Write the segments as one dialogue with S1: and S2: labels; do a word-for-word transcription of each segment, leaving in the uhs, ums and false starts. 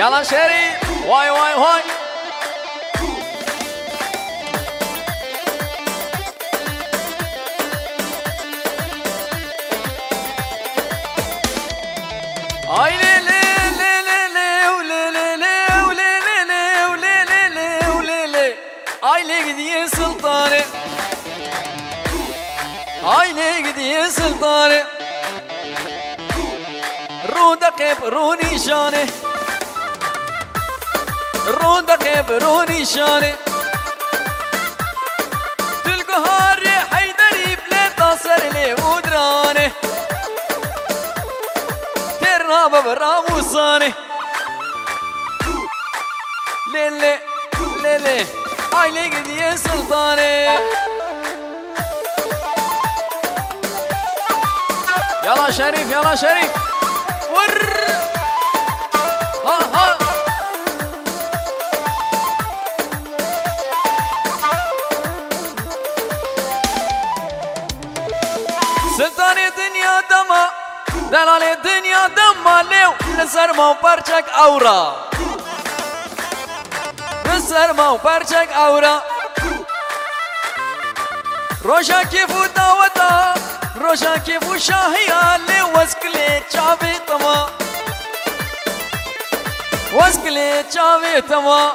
S1: يلا شريف واي واي واي اي لي لي لي لي لي ولي لي لي ولي لي لي ولي لي لي ولي لي اي لي قدي سلطاني اي لي قدي سلطاني رودا كبروني شاني رودا كبروني شاني تلقهاري حيدري بلا تصر لي ودراني ترنا ببرامو صاني ليلي ليلي اي لي قدي سلطاني يلا شريف يلا شريف ور ها ها سلطاني دنيا دما دلالي دنيا دما ليو لسر مو برچك اورا لسر مو برچك اورا روشا كيفو داوتا روشا كيفو شاهيا لي وسكلي چاوي تما وسكلي چاوي تما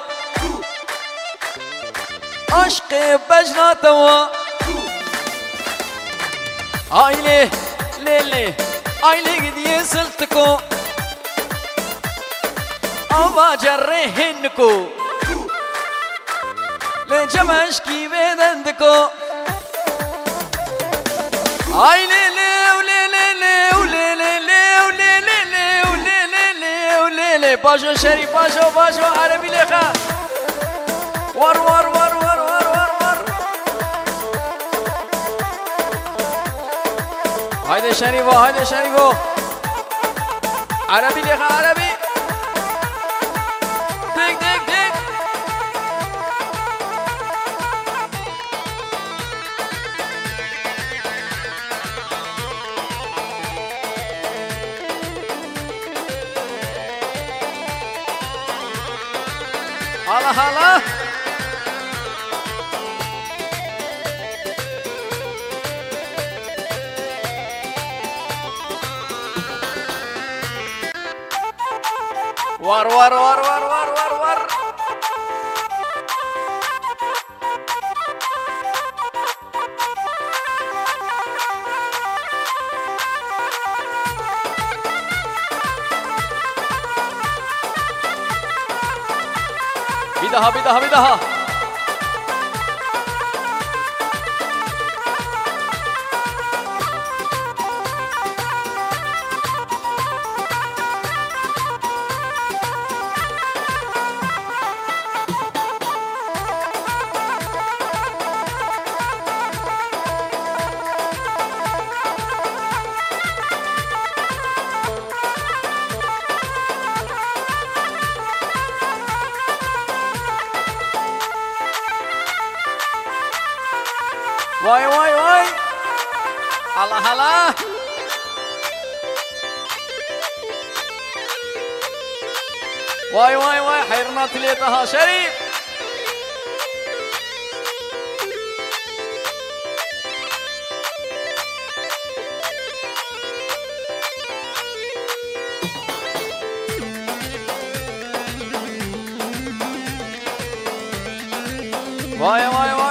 S1: عشق بجنا تما آيلي ليلي آيلي قدي سلتكو أبا جرهنكو لجمش كي بدندكو آيلي لي وليلي لي وليلي لي وليلي لي وليلي لي وليلي باشو شريف باشو باشو عربي لخا ور ور ور ور ور ور ور هايدي شريفو هايدي شريفو عربي لخا عربي ديك ديك ديك هلا هلا ور ور ور ور ور ور ور بدها بدها بدها واي واي واي هلا هلا واي واي واي حيرنا تليتها شريف واي واي واي